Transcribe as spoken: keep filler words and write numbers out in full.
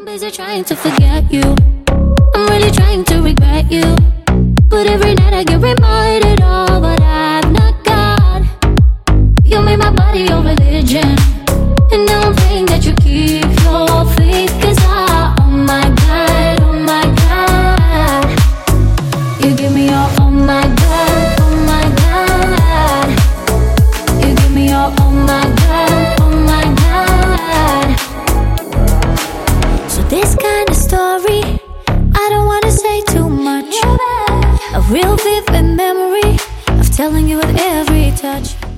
busy trying to forget you. I'm really trying to regret you. But every night I get reminded of what I've not got. You made my body your religion, and now I'm praying that you keep your faith. Cause I, oh my God, oh my God, you give me your, oh my God, oh my God, you give me your, oh my God, oh my God. So this kind of story, I don't wanna say too much. A real vivid memory of telling you with every touch.